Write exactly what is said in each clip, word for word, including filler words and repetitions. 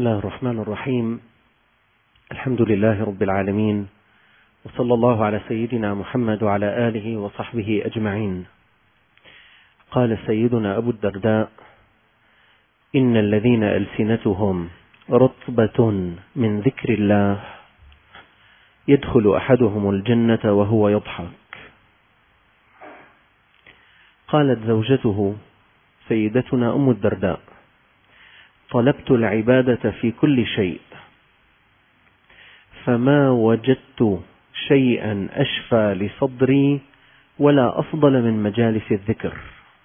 الله الرحمن الرحيم. الحمد لله رب العالمين، وصلى الله على سيدنا محمد وعلى آله وصحبه أجمعين. قال سيدنا أبو الدرداء: إن الذين ألسنتهم رطبة من ذكر الله يدخل أحدهم الجنة وهو يضحك. قالت زوجته سيدتنا أم الدرداء: طلبت العبادة في كل شيء فما وجدت شيئا أشفى لصدري ولا أفضل من مجالس الذكر.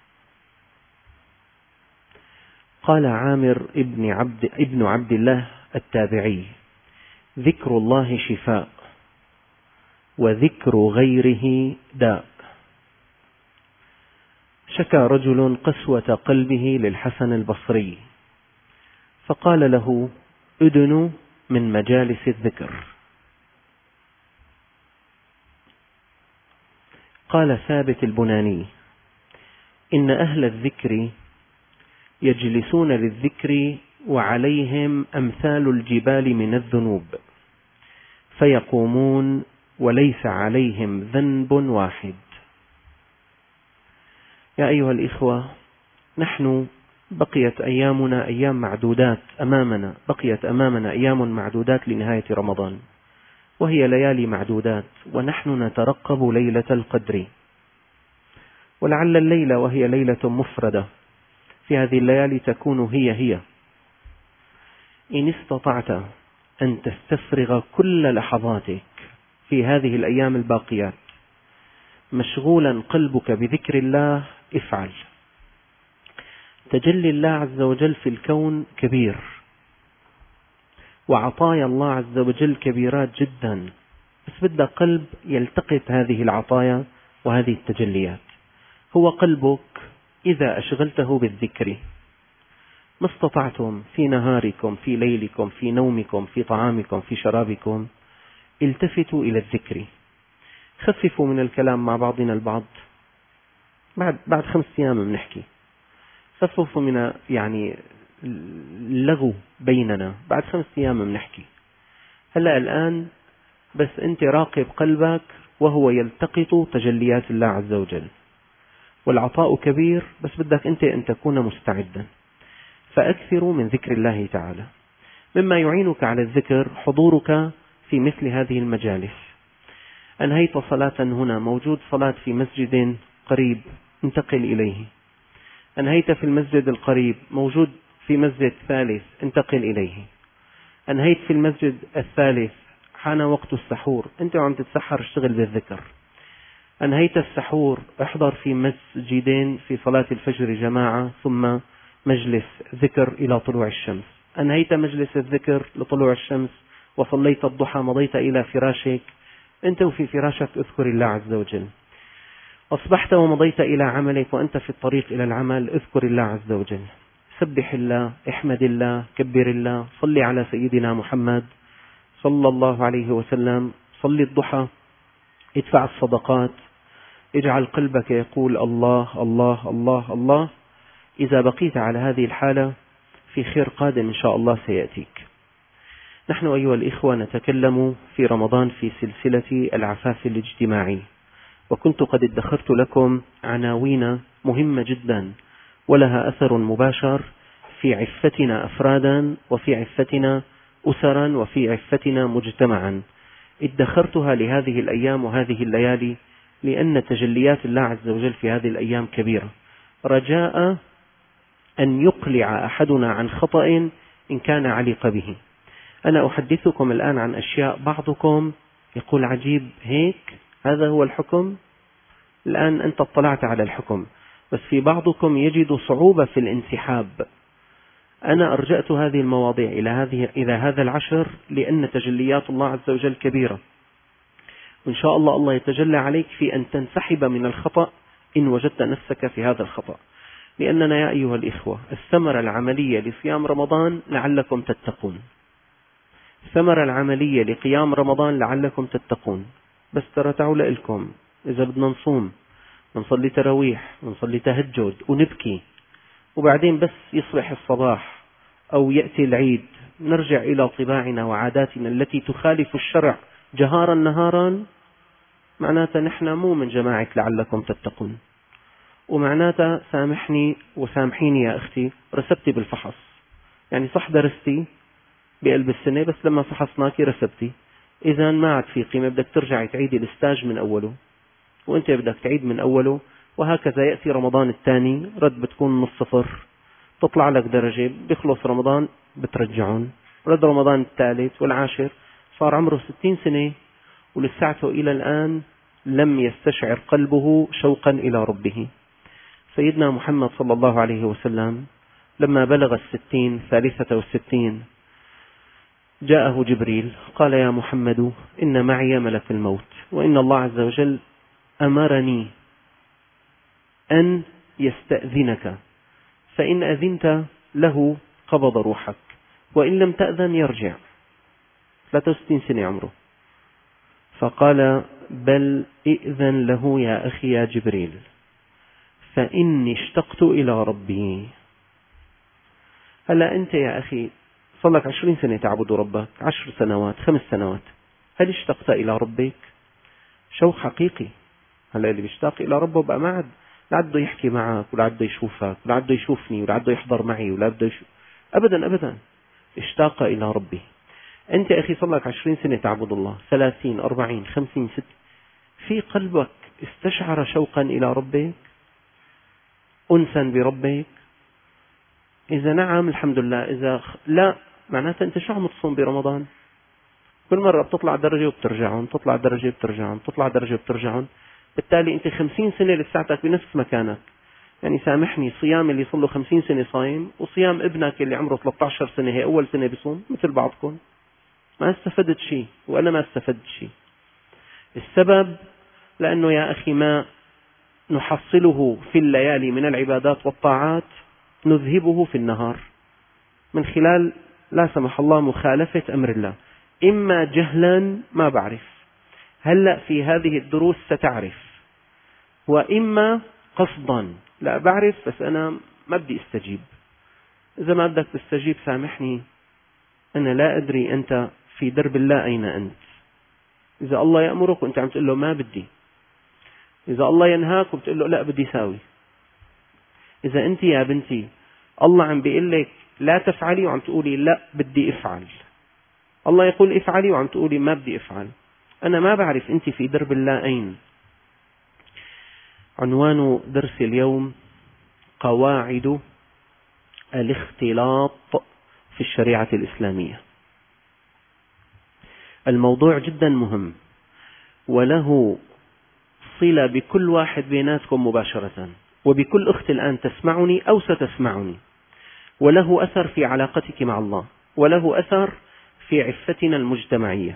قال عامر ابن عبد, ابن عبد الله التابعي: ذكر الله شفاء وذكر غيره داء. شكى رجل قسوة قلبه للحسن البصري فقال له: أدن من مجالس الذكر. قال ثابت البناني: إن أهل الذكر يجلسون للذكر وعليهم أمثال الجبال من الذنوب، فيقومون وليس عليهم ذنب واحد. يا أيها الإخوة، نحن بقيت أيامنا أيام معدودات أمامنا، بقيت أمامنا أيام معدودات لنهاية رمضان، وهي ليالي معدودات، ونحن نترقب ليلة القدر، ولعل الليلة وهي ليلة مفردة في هذه الليالي تكون هي هي. إن استطعت أن تستفرغ كل لحظاتك في هذه الأيام الباقيات مشغولا قلبك بذكر الله افعل. تجلي الله عز وجل في الكون كبير، وعطايا الله عز وجل كبيرات جدا، بس بدأ قلب يلتقط هذه العطايا وهذه التجليات. هو قلبك إذا أشغلته بالذكر ما استطعتم في نهاركم، في ليلكم، في نومكم، في طعامكم، في شرابكم، التفتوا إلى الذكر. خففوا من الكلام مع بعضنا البعض. بعد بعد خمس أيام بنحكي. خففوا من يعني اللغو بيننا، بعد خمس أيام بنحكي. هلا الآن بس أنت راقب قلبك وهو يلتقط تجليات الله عز وجل، والعطاء كبير، بس بدك أنت أن تكون مستعدا. فأكثروا من ذكر الله تعالى. مما يعينك على الذكر حضورك في مثل هذه المجالس. أنهيت صلاة هنا، موجود صلاة في مسجد قريب، انتقل إليه. أنهيت في المسجد القريب، موجود في مسجد ثالث، انتقل إليه. أنهيت في المسجد الثالث، حان وقت السحور، أنت عم تتسحر، اشتغل بالذكر. أنهيت السحور، احضر في مسجدين في صلاة الفجر جماعة، ثم مجلس ذكر إلى طلوع الشمس. أنهيت مجلس الذكر لطلوع الشمس وصليت الضحى، مضيت إلى فراشك، أنت وفي فراشك اذكر الله عز وجل. أصبحت ومضيت إلى عملك وأنت في الطريق إلى العمل، اذكر الله عز وجل. سبح الله، احمد الله، كبر الله، صل على سيدنا محمد صلى الله عليه وسلم، صل الضحى، ادفع الصدقات، اجعل قلبك يقول الله الله الله الله. إذا بقيت على هذه الحالة في خير قادم إن شاء الله سيأتيك. نحن أيها الإخوة نتكلم في رمضان في سلسلة العفاف الاجتماعي، وكنت قد ادخرت لكم عناوين مهمة جدا ولها أثر مباشر في عفتنا أفرادا، وفي عفتنا أسرا، وفي عفتنا مجتمعا. ادخرتها لهذه الأيام وهذه الليالي لأن تجليات الله عز وجل في هذه الأيام كبيرة، رجاء أن يقلع أحدنا عن خطأ إن كان علق به. أنا أحدثكم الآن عن أشياء بعضكم يقول عجيب، هيك هذا هو الحكم؟ الآن أنت اطلعت على الحكم، بس في بعضكم يجد صعوبة في الانسحاب. أنا أرجأت هذه المواضيع إلى هذه إلى هذا العشر لأن تجليات الله عز وجل كبيرة، وإن شاء الله الله يتجلى عليك في أن تنسحب من الخطأ إن وجدت نفسك في هذا الخطأ. لأننا يا أيها الإخوة الثمرة العملية لصيام رمضان لعلكم تتقون، الثمرة العملية لقيام رمضان لعلكم تتقون. بس ترى تعالوا لكم، إذا بدنا نصوم ونصلي تراويح ونصلي تهجد ونبكي، وبعدين بس يصبح الصباح أو يأتي العيد نرجع إلى طباعنا وعاداتنا التي تخالف الشرع جهارا نهارا، معناتها نحن مو من جماعة لعلكم تتقون. ومعناتها سامحني وسامحيني يا أختي، رسبتي بالفحص، يعني صح درستي بقلب السنة بس لما فحصناكي رسبتي، إذا ما عاد في قيمة، بدك ترجعي تعيدي الاستاج من أوله، وأنت بدك تعيد من أوله، وهكذا. يأتي رمضان الثاني رد بتكون نص صفر، تطلع لك درجة، بيخلص رمضان بترجعون، رد رمضان الثالث والعاشر، صار عمره ستين سنة ولساته إلى الآن لم يستشعر قلبه شوقا إلى ربه. سيدنا محمد صلى الله عليه وسلم لما بلغ الستين ثالثة والستين جاءه جبريل قال: يا محمد إن معي ملك الموت، وإن الله عز وجل أمرني أن يستأذنك، فإن أذنت له قبض روحك، وإن لم تأذن يرجع. ثلاثة وستين سنة عمره. فقال: بل ائذن له يا أخي يا جبريل، فإني اشتقت إلى ربي. هلا أنت يا أخي صار لك عشرين سنة تعبد ربك، عشر سنوات، خمس سنوات، هل اشتقت إلى ربك؟ شوق حقيقي. هلا اللي بيشتاق إلى ربه بقى ما عاد لا عده يحكي معك، ولا عده يشوفك، ولا عده يشوفني، ولا عده يحضر معي، ولا عده يشوف. أبدا أبدا، اشتاق إلى ربه. أنت يا أخي صار لك عشرين سنة تعبد الله، ثلاثين، أربعين، خمسين، ست، في قلبك استشعر شوقا إلى ربك، أنسا بربك؟ إذا نعم الحمد لله، إذا لا معناته أنت شو عم تصوم برمضان؟ كل مرة بتطلع درجة وبترجعون، تطلع درجة وبترجعون، تطلع درجة وبترجعون، بالتالي أنت خمسين سنة لساتك بنفس مكانك. يعني سامحني، صيام اللي صار له خمسين سنة صايم وصيام ابنك اللي عمره ثلاثة عشر سنة هي أول سنة بيصوم مثل بعضكم، ما استفدت شيء وأنا ما استفدت شيء. السبب لأنه يا أخي ما نحصله في الليالي من العبادات والطاعات نذهبه في النهار من خلال لا سمح الله مخالفة أمر الله، إما جهلا ما بعرف، هلأ في هذه الدروس ستعرف، وإما قصدا لا بعرف بس أنا ما بدي استجيب. إذا ما بدك تستجيب سامحني، أنا لا أدري أنت في درب الله أين أنت. إذا الله يأمرك وأنت عم تقول له ما بدي، إذا الله ينهاك وبتقول له لا بدي ساوي. إذا أنت يا بنتي الله عم بيقول لك لا تفعلي وعم تقولي لا بدي افعل، الله يقول افعلي وعم تقولي ما بدي افعل، أنا ما بعرف أنت في درب الله أين. عنوان درس اليوم: قواعد الاختلاط في الشريعة الإسلامية. الموضوع جدا مهم وله صلة بكل واحد بيناتكم مباشرة، وبكل أخت الآن تسمعني أو ستسمعني، وله أثر في علاقتك مع الله، وله أثر في عفتنا المجتمعية.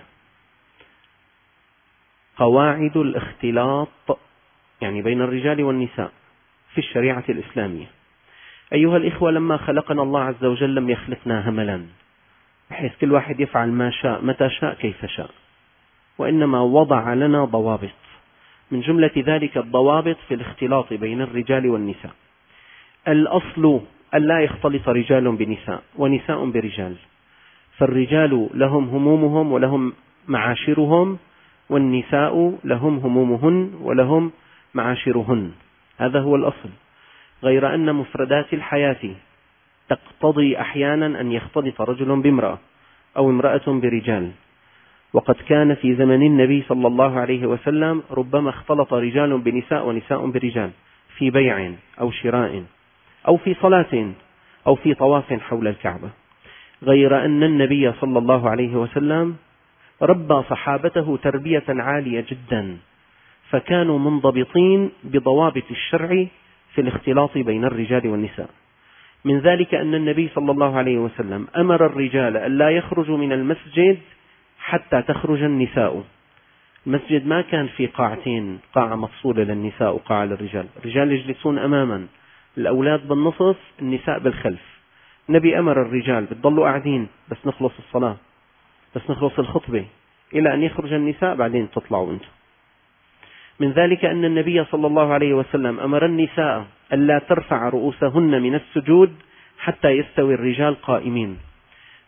قواعد الاختلاط يعني بين الرجال والنساء في الشريعة الإسلامية. أيها الإخوة، لما خلقنا الله عز وجل لم يخلقنا هملا بحيث كل واحد يفعل ما شاء متى شاء كيف شاء، وإنما وضع لنا ضوابط، من جملة ذلك الضوابط في الاختلاط بين الرجال والنساء. الأصل ألا يختلط رجال بنساء ونساء برجال، فالرجال لهم همومهم ولهم معاشرهم، والنساء لهم همومهن ولهم معاشرهن، هذا هو الأصل. غير أن مفردات الحياة تقتضي أحيانا أن يختلط رجل بامرأة أو امرأة برجال، وقد كان في زمن النبي صلى الله عليه وسلم ربما اختلط رجال بنساء ونساء برجال في بيع أو شراء أو في صلاة أو في طواف حول الكعبة. غير أن النبي صلى الله عليه وسلم ربى صحابته تربية عالية جدا، فكانوا منضبطين بضوابط الشرع في الاختلاط بين الرجال والنساء. من ذلك أن النبي صلى الله عليه وسلم أمر الرجال أن لا يخرجوا من المسجد حتى تخرج النساء. المسجد ما كان في قاعتين، قاعة مفصولة للنساء وقاعة للرجال، الرجال يجلسون أماما، الأولاد بالنصف، النساء بالخلف. النبي أمر الرجال بتضلوا قاعدين بس نخلص الصلاة، بس نخلص الخطبة، إلى أن يخرج النساء بعدين تطلعوا أنتم. من ذلك أن النبي صلى الله عليه وسلم أمر النساء ألا ترفع رؤوسهن من السجود حتى يستوي الرجال قائمين.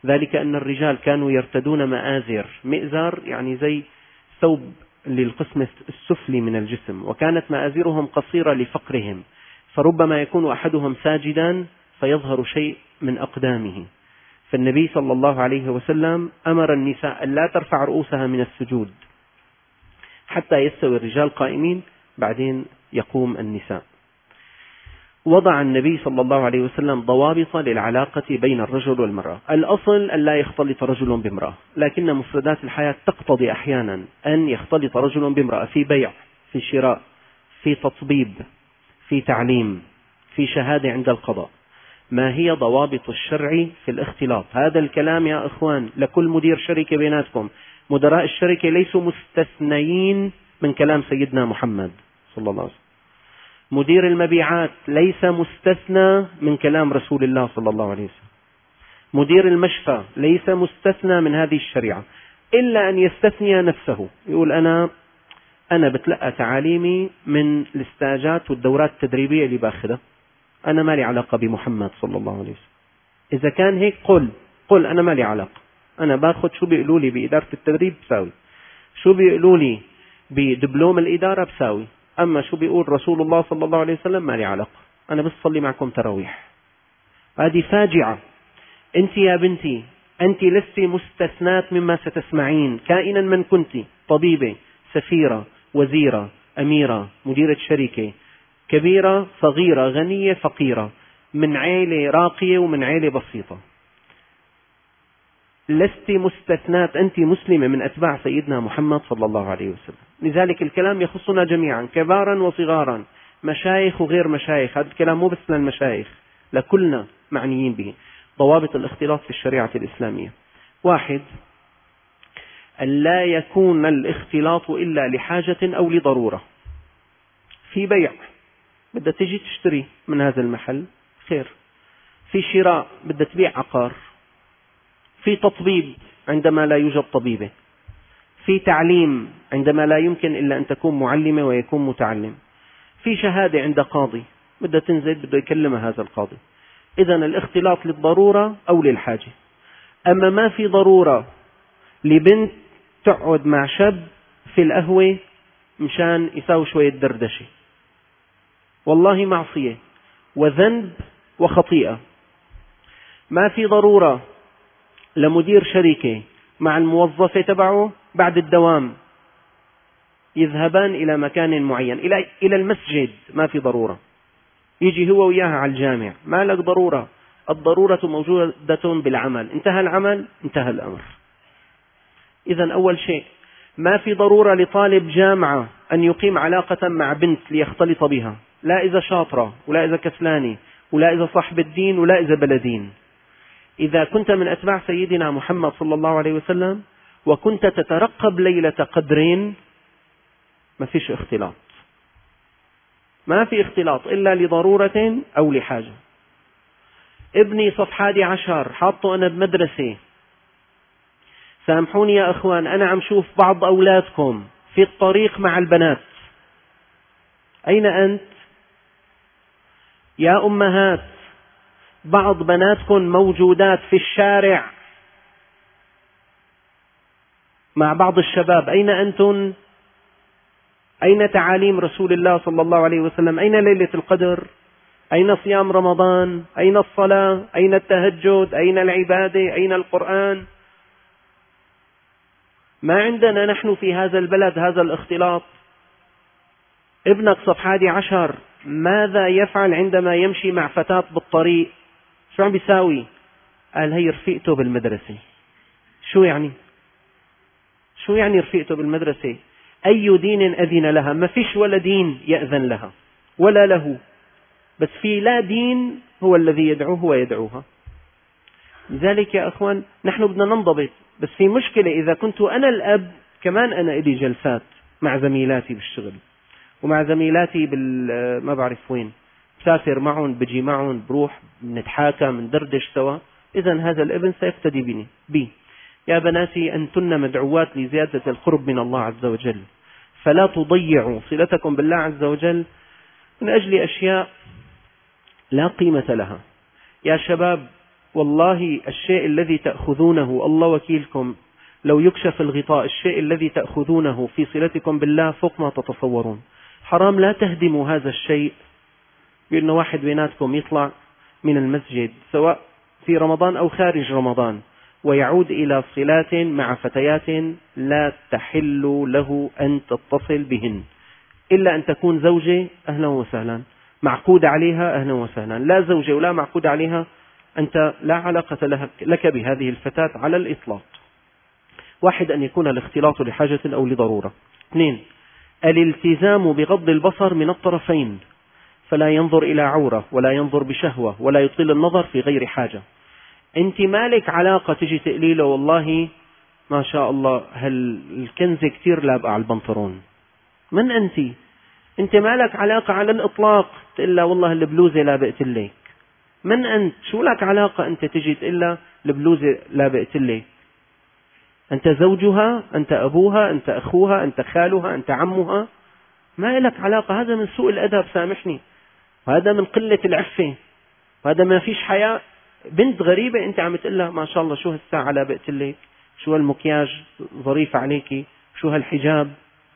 ذلك أن الرجال كانوا يرتدون مآزر. مئزر يعني زي ثوب للقسم السفلي من الجسم، وكانت مآزرهم قصيرة لفقرهم، فربما يكون أحدهم ساجدا فيظهر شيء من أقدامه. فالنبي صلى الله عليه وسلم أمر النساء أن لا ترفع رؤوسها من السجود حتى يستوي الرجال قائمين، بعدين يقوم النساء. وضع النبي صلى الله عليه وسلم ضوابط للعلاقة بين الرجل والمرأة. الأصل أن لا يختلط رجل بامرأة، لكن مفردات الحياة تقتضي أحيانا أن يختلط رجل بامرأة في بيع، في شراء، في تطبيب، في تعليم، في شهادة عند القضاء. ما هي ضوابط الشرع في الاختلاط؟ هذا الكلام يا إخوان لكل مدير شركة بيناتكم. مدراء الشركة ليسوا مستثنيين من كلام سيدنا محمد صلى الله عليه وسلم. مدير المبيعات ليس مستثنى من كلام رسول الله صلى الله عليه وسلم. مدير المشفى ليس مستثنى من هذه الشريعة، إلا أن يستثني نفسه، يقول أنا أنا بتلقى تعاليمي من الاستاجات والدورات التدريبية اللي باخذها، أنا ما لي علاقة بمحمد صلى الله عليه وسلم. إذا كان هيك قل قل أنا ما لي علاقة، أنا باخذ شو بيقولوا لي بإدارة التدريب بساوي، شو بيقولوا لي بدبلوم الإدارة بساوي، أما شو بيقول رسول الله صلى الله عليه وسلم ما لي علاقة، أنا بس صلي معكم تراويح. هذه فاجعة. أنت يا بنتي أنت لست مستثنات مما ستسمعين، كائنا من كنت، طبيبة، سفيرة، وزيرة، أميرة، مديرة شركة، كبيرة، صغيرة، غنية، فقيرة، من عائلة راقية ومن عائلة بسيطة، لست مستثنات، أنت مسلمة من أتباع سيدنا محمد صلى الله عليه وسلم. لذلك الكلام يخصنا جميعا كبارا وصغارا، مشايخ وغير مشايخ. هذا الكلام مو بس للمشايخ، لكلنا معنيين به. ضوابط الاختلاط في الشريعة الإسلامية: واحد، أن لا يكون الاختلاط إلا لحاجة أو لضرورة. في بيع بدها تجي تشتري من هذا المحل، خير. في شراء بدها تبيع عقار. في تطبيب عندما لا يوجد طبيبة. في تعليم عندما لا يمكن إلا أن تكون معلمة ويكون متعلم. في شهادة عند قاضي بدها تنزل بده يكلمها هذا القاضي. إذن الاختلاط للضرورة أو للحاجة. أما ما في ضرورة لبنت تقعد مع شاب في القهوة مشان يساوي شوية دردشة، والله معصية وذنب وخطيئة. ما في ضرورة لمدير شركة مع الموظفة تبعه بعد الدوام يذهبان إلى مكان معين، إلى إلى المسجد، ما في ضرورة. يجي هو وياها على الجامع، ما لك ضرورة. الضرورة موجودة بالعمل، انتهى العمل انتهى الأمر. إذن أول شيء، ما في ضرورة لطالب جامعة أن يقيم علاقة مع بنت ليختلط بها، لا إذا شاطرة ولا إذا كسلاني ولا إذا صاحب الدين ولا إذا بلدين. إذا كنت من أتباع سيدنا محمد صلى الله عليه وسلم وكنت تترقب ليلة قدرين، ما فيش اختلاط. ما في اختلاط إلا لضرورة أو لحاجة. ابني صف حادي عشر حاطه أنا بمدرسة، سامحوني يا أخوان، أنا عم شوف بعض أولادكم في الطريق مع البنات. أين أنت يا أمهات؟ بعض بناتكم موجودات في الشارع مع بعض الشباب. أين أنتم؟ أين تعاليم رسول الله صلى الله عليه وسلم؟ أين ليلة القدر؟ أين صيام رمضان؟ أين الصلاة؟ أين التهجد؟ أين العبادة؟ أين القرآن؟ ما عندنا نحن في هذا البلد هذا الاختلاط. ابنك صف حادي عشر ماذا يفعل عندما يمشي مع فتاة بالطريق؟ شو عم بيساوي؟ قال هي رفيقته بالمدرسة. شو يعني؟ شو يعني رفيقته بالمدرسة؟ أي دين أذن لها؟ ما فيش ولا دين يأذن لها ولا له، بس في لا دين هو الذي يدعوه ويدعوها. لذلك يا أخوان نحن بدنا ننضبط. بس في مشكلة، إذا كنت أنا الأب كمان أنا إلي جلسات مع زميلاتي بالشغل ومع زميلاتي بال ما بعرف وين، بسافر معهم بجي معهم بروح بنتحاكى بندردش سوا. إذن هذا الابن سيقتدي بني بي. يا بناتي أنتن مدعوات لزيادة القرب من الله عز وجل، فلا تضيعوا صلتكم بالله عز وجل من أجل أشياء لا قيمة لها. يا شباب والله الشيء الذي تأخذونه الله وكيلكم لو يكشف الغطاء، الشيء الذي تأخذونه في صلتكم بالله فوق ما تتصورون. حرام لا تهدموا هذا الشيء بأن واحد بيناتكم يطلع من المسجد سواء في رمضان أو خارج رمضان ويعود إلى صلات مع فتيات لا تحل له أن تتصل بهن إلا أن تكون زوجة، أهلا وسهلا، معقود عليها أهلا وسهلا. لا زوجة ولا معقود عليها، أنت لا علاقة لك بهذه الفتاة على الإطلاق. واحد، أن يكون الاختلاط لحاجة أو لضرورة. اثنين، الالتزام بغض البصر من الطرفين، فلا ينظر إلى عورة ولا ينظر بشهوة ولا يطيل النظر في غير حاجة. أنت مالك علاقة تجي تقلي له والله ما شاء الله هالكنز كتير لابقى على البنطرون، من أنت؟ أنت مالك علاقة على الإطلاق تقول له والله البلوزة لابقت لك، من أنت؟ شو لك علاقة أنت تجي تقول له البلوزة لابقت لك؟ أنت زوجها، أنت أبوها، أنت أخوها، أنت خالها، أنت عمها، ما لك علاقة. هذا من سوء الأدب، سامحني، وهذا من قلة العفة، وهذا ما فيش حياء. بنت غريبة أنت عم تقول لها ما شاء الله شو هالساعة لابقت لك، شو هالمكياج ظريف عليكي، شو هالحجاب،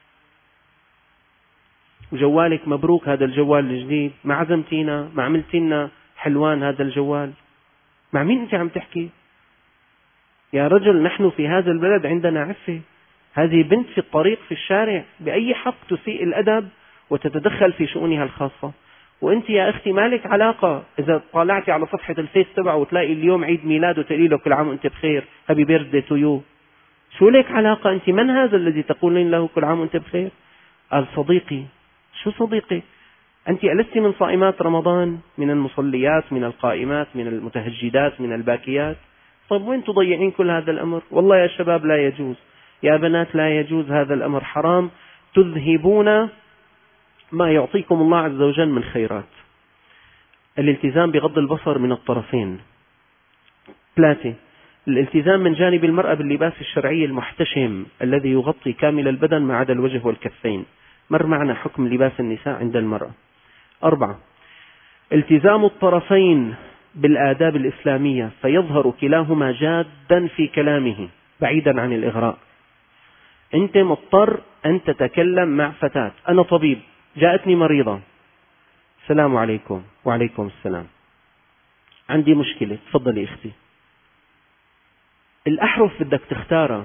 وجوالك مبروك هذا الجوال الجديد، ما عزمتينا، ما عملتينا حلوان هذا الجوال. مع مين أنت عم تحكي؟ يا رجل نحن في هذا البلد عندنا عفة. هذه بنت في الطريق في الشارع، بأي حق تسيء الأدب وتتدخل في شؤونها الخاصة؟ وأنت يا أختي مالك علاقة. إذا طالعتي على صفحة الفيس تبعه وتلاقي اليوم عيد ميلاد وتقولي له كل عام وأنت بخير، هابي بيرثدي تو يو، شو لك علاقة؟ أنت من هذا الذي تقولين له كل عام وأنت بخير؟ قال صديقي. شو صديقي؟ أنت ألست من صائمات رمضان، من المصليات، من القائمات، من المتهجدات، من الباكيات؟ طيب وين تضيعين كل هذا الأمر؟ والله يا شباب لا يجوز، يا بنات لا يجوز، هذا الأمر حرام، تذهبون ما يعطيكم الله عز وجل من خيرات. الالتزام بغض البصر من الطرفين. ثلاثة، الالتزام من جانب المرأة باللباس الشرعي المحتشم الذي يغطي كامل البدن ما عدا الوجه والكفين. مر معنا حكم لباس النساء عند المرأة. أربعة، التزام الطرفين بالآداب الإسلامية فيظهر كلاهما جادا في كلامه بعيدا عن الإغراء. أنت مضطر أن تتكلم مع فتاة، أنا طبيب جاءتني مريضة، السلام عليكم. وعليكم السلام، عندي مشكلة، تفضلي أختي. الأحرف بدك تختارها،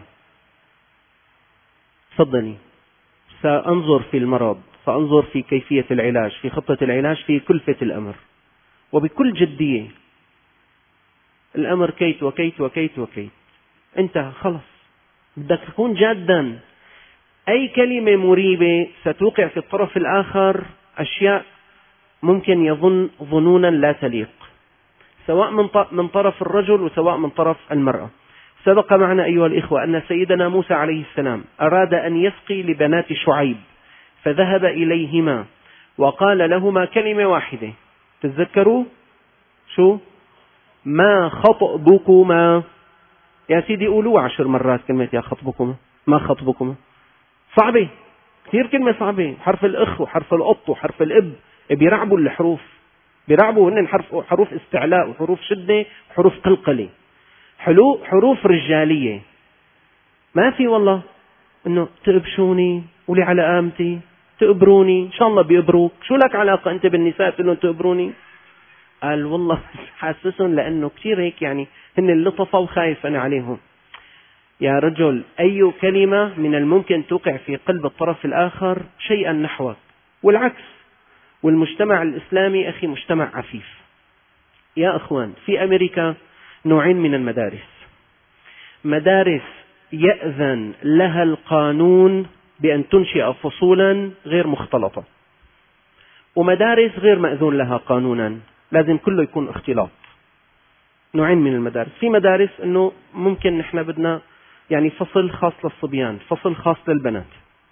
تفضلي، سأنظر في المرض، سأنظر في كيفية العلاج، في خطة العلاج، في كلفة الأمر، وبكل جدية. الأمر كيت وكيت وكيت وكيت، انتهى خلص. بدك تكون جادا. أي كلمة مريبة ستوقع في الطرف الآخر أشياء ممكن يظن ظنونا لا تليق، سواء من طرف الرجل وسواء من طرف المرأة. سبق معنا أيها الإخوة أن سيدنا موسى عليه السلام أراد أن يسقي لبنات شعيب، فذهب إليهما وقال لهما كلمة واحدة، تتذكروا شو؟ ما خطبكما. يا سيدي قولوا عشر مرات كلمة يا خطبكما، ما خطبكما. صعبة كثير، كلمة صعبة، حرف الإخ وحرف القط وحرف الإب بيرعبوا الحروف، بيرعبوا هن حرف حروف استعلاء وحروف شدة وحروف قلقلة، حروف رجالية. ما في والله إنه تقبشوني ولي على قامتي، تقبروني، إن شاء الله بيقبروك، شو لك علاقة أنت بالنساء تقولون تقبروني؟ قال والله حاسسهم لأنه كثير هيك يعني هن اللطفة وخايف أنا عليهم. يا رجل أي كلمة من الممكن توقع في قلب الطرف الآخر شيئا نحوك، والعكس. والمجتمع الإسلامي أخي مجتمع عفيف. يا أخوان، في أمريكا نوعين من المدارس، مدارس يأذن لها القانون بأن تنشئ فصولا غير مختلطة، ومدارس غير مأذون لها قانونا، لازم كله يكون اختلاط. نوعين من المدارس. في مدارس أنه ممكن نحن بدنا يعني فصل خاص للصبيان، فصل خاص للبنات.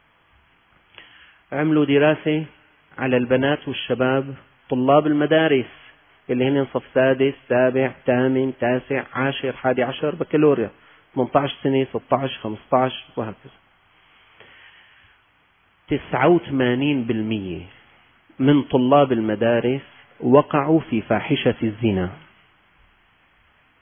عملوا دراسة على البنات والشباب طلاب المدارس اللي هن صف سادس سابع ثامن تاسع عاشر حادي عشر بكالوريا، ثمانية عشر سنة ستة عشر خمسة عشر وهكذا. تسعة وثمانين بالمئة من طلاب المدارس وقعوا في فاحشة الزنا.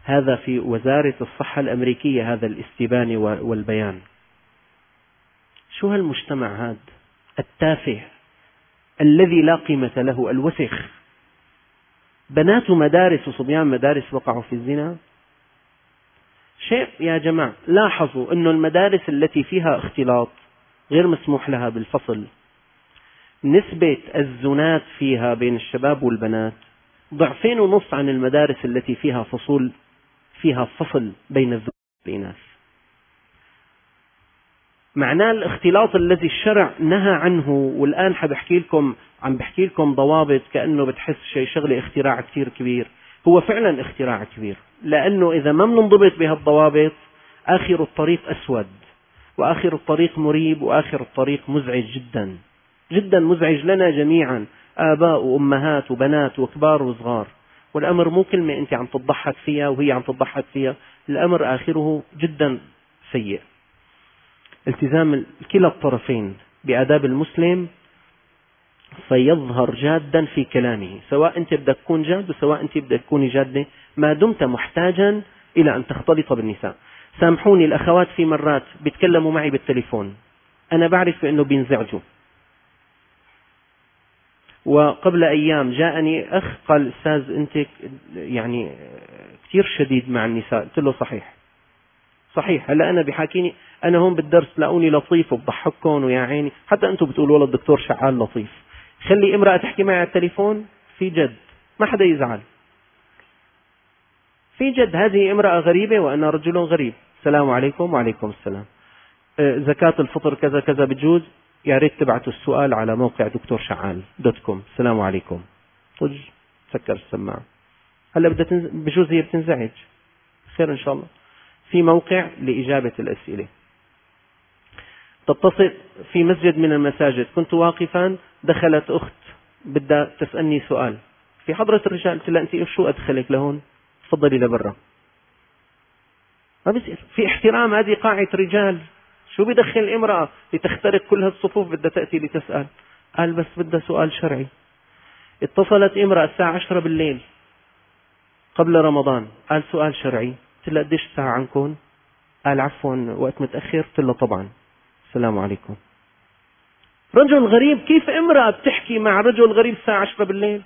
هذا في وزارة الصحة الأمريكية، هذا الاستبانة والبيان. شو هالمجتمع هذا التافه الذي لا قيمة له، الوسخ؟ بنات مدارس وصبيان مدارس وقعوا في الزنا. شيء يا جماعة، لاحظوا أن المدارس التي فيها اختلاط غير مسموح لها بالفصل، نسبة الزنات فيها بين الشباب والبنات ضعفين ونص عن المدارس التي فيها فصول فيها فصل بين الذكور والإناث. معناه الاختلاط الذي الشرع نهى عنه، والآن حبحكي لكم عم بحكي لكم ضوابط كأنه بتحس شيء شغلة اختراع كثير كبير. هو فعلا اختراع كبير، لأنه إذا ما بننضبط بهالضوابط آخر الطريق أسود، وآخر الطريق مريب، وآخر الطريق مزعج جدا جدا، مزعج لنا جميعا، آباء وأمهات وبنات وكبار وصغار. والأمر مو كلمة أنت عم تضحك فيها وهي عم تضحك فيها، الأمر آخره جدا سيء. التزام كلا الطرفين بآداب المسلم سيظهر جادا في كلامه، سواء أنت بدك تكون جاد وسواء أنت بدك تكوني جادة، ما دمت محتاجا إلى أن تختلط بالنساء. سامحوني الأخوات، في مرات بيتكلموا معي بالتليفون أنا بعرف أنه بينزعجوا. وقبل أيام جاءني أخ قال أستاذ أنت يعني كثير شديد مع النساء. قلت له صحيح صحيح، هلا أنا بحاكيني أنا هون بالدرس لاقوني لطيف وبضحككم ويا عيني، حتى أنتم بتقولوا والله الدكتور شعال لطيف. خلي امرأة تحكي معي على التليفون في جد، ما حدا يزعل، في جد. هذه امرأة غريبة وأنا رجل غريب. السلام عليكم. وعليكم السلام. زكاة الفطر كذا كذا بتجوز؟ يا ريت تبعتوا السؤال على موقع دكتور شعال دوت كوم. السلام عليكم. طج سكر السماعة. هلا بدها تنز... بجوز هي بتنزعج. خير إن شاء الله. في موقع لإجابة الأسئلة. تتصل في مسجد من المساجد، كنت واقفا، دخلت أخت بدها تسألني سؤال في حضرة الرجال، قلت لها أنت شو أدخلك لهون؟ تفضلي لبرا. ما بيصير في احترام، هذه قاعة رجال. شو بدخل امرأة لتخترق كل هالصفوف بدها تأتي لتسأل؟ قال بس بدها سؤال شرعي. اتصلت امرأة الساعة عشرة بالليل قبل رمضان، قال سؤال شرعي. قلت لها قديش الساعة عنكم؟ قال عفوا وقت متأخر. قلت له طبعا. السلام عليكم. رجل غريب، كيف امرأة بتحكي مع رجل غريب الساعة عشرة بالليل؟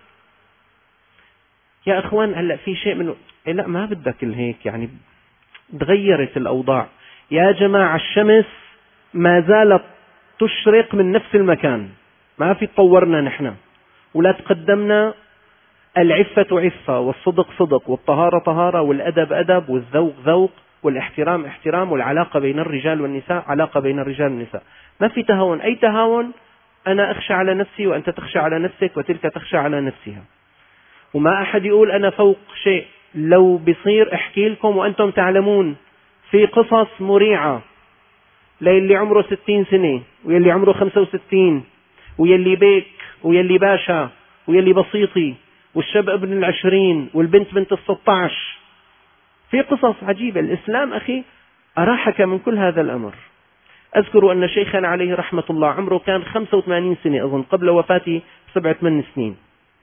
يا اخوان هلا في شيء منه إيه؟ لا ما بدك هيك، يعني تغيرت الأوضاع يا جماعة. الشمس ما زالت تشرق من نفس المكان، ما في تطورنا نحن ولا تقدمنا. العفة عفة، والصدق صدق، والطهارة طهارة، والأدب أدب، والذوق ذوق، والاحترام احترام، والعلاقة بين الرجال والنساء علاقة بين الرجال والنساء. ما في تهاون. أي تهاون أنا أخشى على نفسي وأنت تخشى على نفسك وتلك تخشى على نفسها، وما أحد يقول أنا فوق شيء. لو بصير احكي لكم وأنتم تعلمون في قصص مريعة للي عمره ستين سنة ويلي عمره خمسة وستين ويلي بيك ويلي باشا ويلي بسيطي والشاب ابن العشرين والبنت بنت الستة عشر. في قصص عجيبة. الإسلام أخي أراحك من كل هذا الأمر. أذكر أن شيخنا عليه رحمة الله عمره كان خمسة وثمانين سنة أظن، قبل وفاته سبعة ثمان سنين.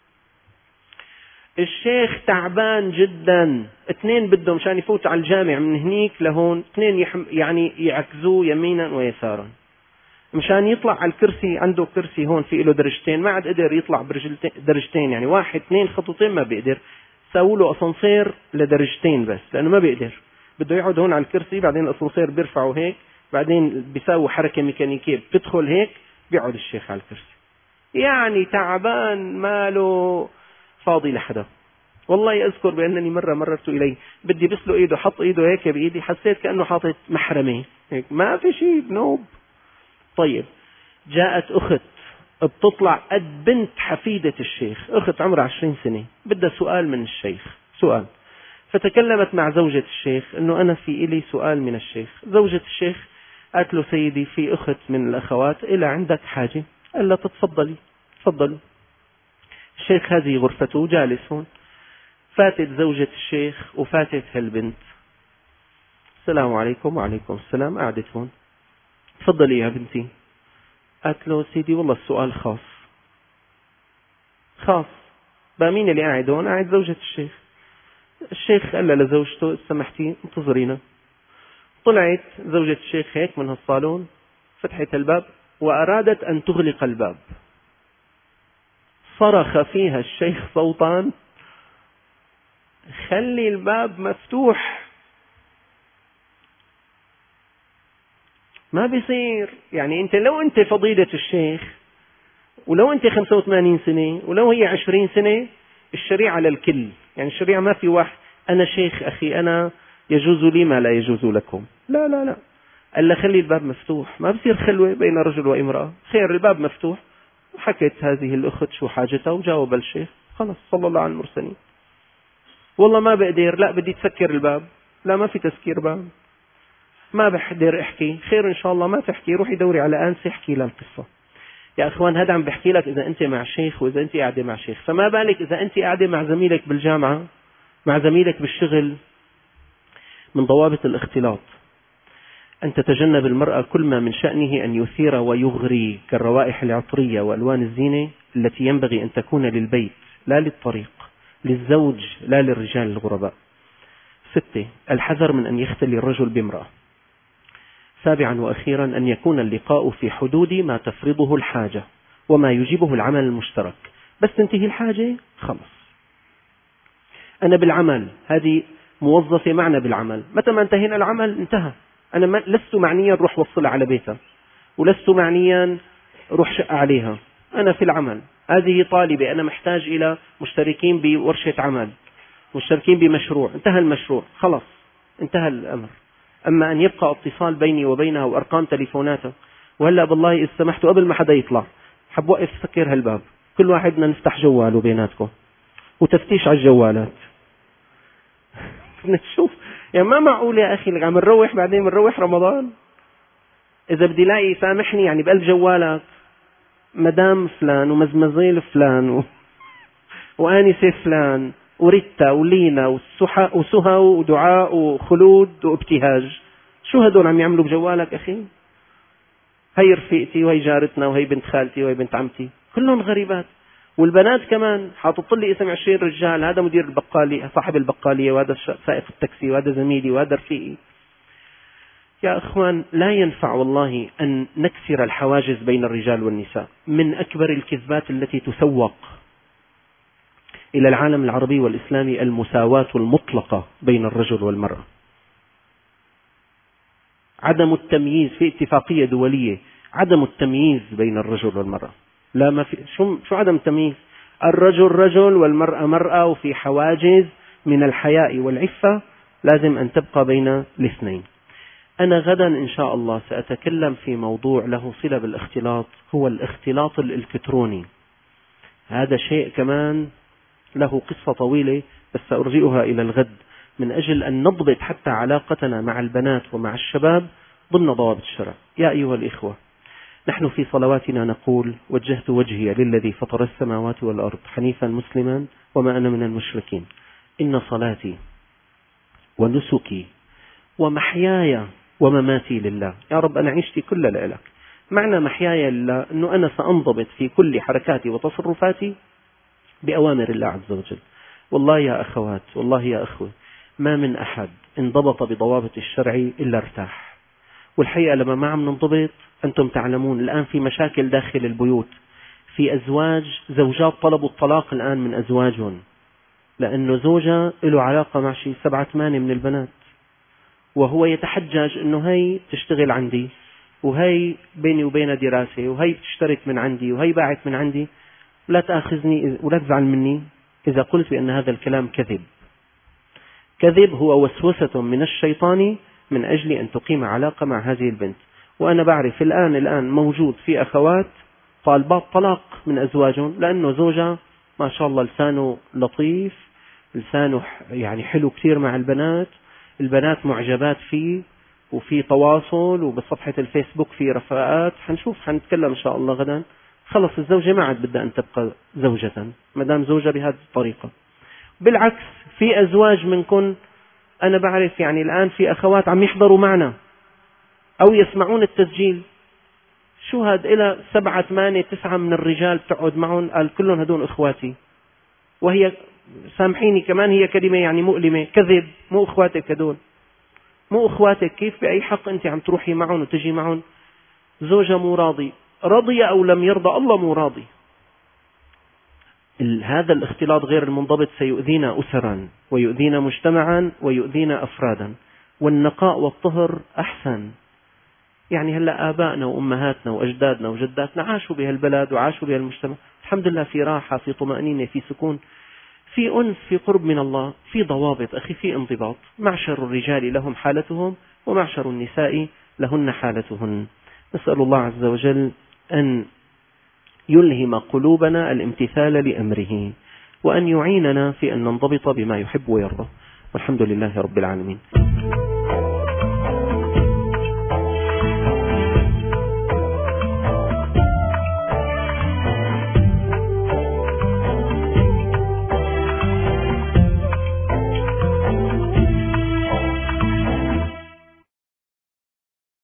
الشيخ تعبان جدا، اثنين بدهم مشان يفوت على الجامع من هنيك لهون، اثنين يحم يعني يعكزوه يمينا ويسارا مشان يطلع على الكرسي. عنده كرسي هون في له درجتين، ما عاد قدر يطلع برجلتين درجتين، يعني واحد اثنين خطوتين ما بيقدر. سووا له اسانسير لدرجتين بس لانه ما بيقدر، بده يقعد هون على الكرسي، بعدين الاسانسير بيرفعه هيك، بعدين بيساوي حركة ميكانيكية بتدخل هيك، بيقعد الشيخ على الكرسي. يعني تعبان ماله فاضي لحدا. والله أذكر بأنني مرة مررت إليه بدي بسله إيده، حط إيده هيك بإيدي، حسيت كأنه حاطط محرمة هيك، ما في شيء بنوب. طيب جاءت أخت بتطلع قد بنت حفيدة الشيخ، أخت عمرها عشرين سنة، بدها سؤال من الشيخ، سؤال. فتكلمت مع زوجة الشيخ إنه أنا في إلي سؤال من الشيخ. زوجة الشيخ قالت له سيدي في أخت من الأخوات إلى عندك حاجة؟ قال لا تتفضلي تفضلوا. الشيخ هذه غرفته جالس هون. فاتت زوجة الشيخ وفاتت هالبنت. السلام عليكم. وعليكم السلام. قعدت هون. تفضلي يا بنتي. قالت له سيدي والله السؤال خاص خاص. بقى مين اللي قاعد هون؟ قاعد زوجة الشيخ. الشيخ قال لزوجته سمحتي انتظرينا. طلعت زوجة الشيخ هيك من هالصالون، فتحت الباب وأرادت أن تغلق الباب، صرخ فيها الشيخ صوتا: خلي الباب مفتوح، ما بيصير. يعني أنت لو أنت فضيلة الشيخ، ولو أنت خمسة وثمانين سنة، ولو هي عشرين سنة، الشريعة للكل. يعني الشريعة ما في واحد أنا شيخ أخي أنا يجوز لي ما لا يجوز لكم، لا لا لا. ألا خلي الباب مفتوح، ما بصير خلوة بين رجل وامرأة، خير الباب مفتوح. وحكت هذه الأخت شو حاجتها وجاوب الشيخ، خلص صلى الله على المرسلين. والله ما بقدر، لا بدي تسكر الباب، لا ما في تسكير باب، ما بقدر احكي، خير ان شاء الله ما تحكي، روحي دوري على أنسة احكي لها القصة. يا اخوان هذا عم بحكي لك اذا انت مع شيخ واذا انت قاعدة مع شيخ، فما بالك اذا انت قاعدة مع زميلك بالجامعة، مع زميلك بالشغل. من ضوابط الاختلاط أن تتجنب المرأة كل ما من شأنه أن يثير ويغري كالروائح العطرية وألوان الزينة التي ينبغي أن تكون للبيت لا للطريق، للزوج لا للرجال الغرباء. ستة، الحذر من أن يختلي الرجل بامرأة. سابعا وأخيرا أن يكون اللقاء في حدود ما تفرضه الحاجة وما يجيبه العمل المشترك. بس تنتهي الحاجة خلص، أنا بالعمل، هذه موظفة معنا بالعمل، متى ما انتهينا العمل انتهى. أنا لست معنيا روح وصلها على بيتها، ولست معنيا روح شق عليها، أنا في العمل. هذه طالبة أنا محتاج إلى مشتركين بورشة عمل، مشتركين بمشروع، انتهى المشروع خلص، انتهى الأمر. أما أن يبقى اتصال بيني وبينها وأرقام تليفوناتها، وهلأ بالله إذا سمحتوا قبل ما حدا يطلع حب وقف سكر هالباب، كل واحد بدنا نفتح جواله بيناتكم وتفتيش على الجوالات. نشوف يعني ما معقول يا أخي عم نروح بعدين بنروح رمضان. إذا بدي لاقي سامحني يعني بقلب جوالك مدام فلان ومزمزيل فلان و... وآنسة فلان وريتا ولينا وسحا وسهى ودعاء وخلود وابتهاج، شو هدول عم يعملوا بجوالك أخي؟ هي رفيقتي وهي جارتنا وهي بنت خالتي وهي بنت عمتي، كلهم غريبات. والبنات كمان حاطط لي اسم عشرين رجال، هذا مدير البقالية صاحب البقالية، وهذا سائق التاكسي، وهذا زميلي، وهذا رفيقي. يا أخوان لا ينفع والله أن نكسر الحواجز بين الرجال والنساء. من أكبر الكذبات التي تسوق إلى العالم العربي والإسلامي المساواة المطلقة بين الرجل والمرأة، عدم التمييز في اتفاقية دولية، عدم التمييز بين الرجل والمرأة. لا ما في شو شو عدم التمييز؟ الرجل رجل والمرأة مرأة، وفي حواجز من الحياء والعفة لازم أن تبقى بين الاثنين. أنا غدا إن شاء الله سأتكلم في موضوع له صلة بالاختلاط، هو الاختلاط الإلكتروني. هذا شيء كمان له قصة طويلة بس سأرجئها إلى الغد، من أجل أن نضبط حتى علاقتنا مع البنات ومع الشباب ضمن ضوابط الشرع. يا أيها الإخوة، نحن في صلواتنا نقول: وجهت وجهي للذي فطر السماوات والأرض حنيفا مسلما وما أنا من المشركين، إن صلاتي ونسكي ومحياي ومماتي لله. يا رب أنا عيشتي كلها لك. معنى محياي لله أنه أنا سأنضبط في كل حركاتي وتصرفاتي بأوامر الله عز وجل. والله يا أخوات، والله يا أخوة، ما من أحد انضبط بضوابط الشرع إلا ارتاح. والحقيقة لما ما عم ننضبط، أنتم تعلمون الآن في مشاكل داخل البيوت، في أزواج زوجات طلبوا الطلاق الآن من أزواجهم لأنه زوجها له علاقة مع شيء سبعة ثمانية من البنات، وهو يتحجج أنه هي تشتغل عندي، وهي بيني وبينها دراسة، وهي بتشترك من عندي، وهي باعت من عندي. لا تأخذني ولا تزعل مني إذا قلت بأن هذا الكلام كذب. كذب هو وسوسة من الشيطان من أجل أن تقيم علاقة مع هذه البنت. وأنا بعرف الآن الآن موجود في أخوات طالبات طلاق من أزواجهم لأنه زوجها ما شاء الله لسانه لطيف، لسانه يعني حلو كثير مع البنات، البنات معجبات فيه، وفي تواصل، وبصفحة الفيسبوك في رفاقات. حنشوف حنتكلم إن شاء الله غدا. خلص الزوجة ما عاد بدها أن تبقى زوجة ما دام زوجة بهذه الطريقة. بالعكس في أزواج منكن أنا بعرف يعني الآن في أخوات عم يحضروا معنا أو يسمعون التسجيل. شو هاد إلى سبعة ثمانية تسعة من الرجال بتقعد معهم قال كلهم هدول إخواتي، وهي سامحيني كمان هي كلمة يعني مؤلمة، كذب، مو أخواتك هدول، مو أخواتك. كيف بأي حق أنت عم تروحي معهم وتجي معهم؟ زوجة مو راضي، رضي أو لم يرضى الله مو راضي. هذا الاختلاط غير المنضبط سيؤذينا أسرا ويؤذينا مجتمعا ويؤذينا أفرادا، والنقاء والطهر أحسن. يعني هلأ آبائنا وأمهاتنا وأجدادنا وجداتنا عاشوا بهالبلد وعاشوا بهالمجتمع، الحمد لله في راحة، في طمأنينة، في سكون، في أنس، في قرب من الله، في ضوابط أخي، في انضباط. معشر الرجال لهم حالتهم ومعشر النساء لهن حالتهن. نسأل الله عز وجل أن يلهم قلوبنا الامتثال لأمره، وأن يعيننا في أن ننضبط بما يحب ويرضى، والحمد لله رب العالمين.